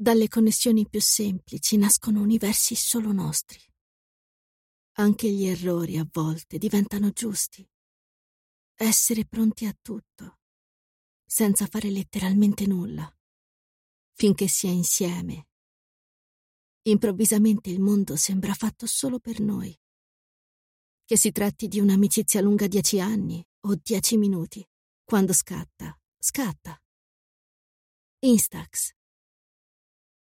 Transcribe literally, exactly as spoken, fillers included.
Dalle connessioni più semplici nascono universi solo nostri. Anche gli errori a volte diventano giusti. Essere pronti a tutto, senza fare letteralmente nulla, finché si è insieme. Improvvisamente il mondo sembra fatto solo per noi. Che si tratti di un'amicizia lunga dieci anni o dieci minuti, quando scatta, scatta. Instax.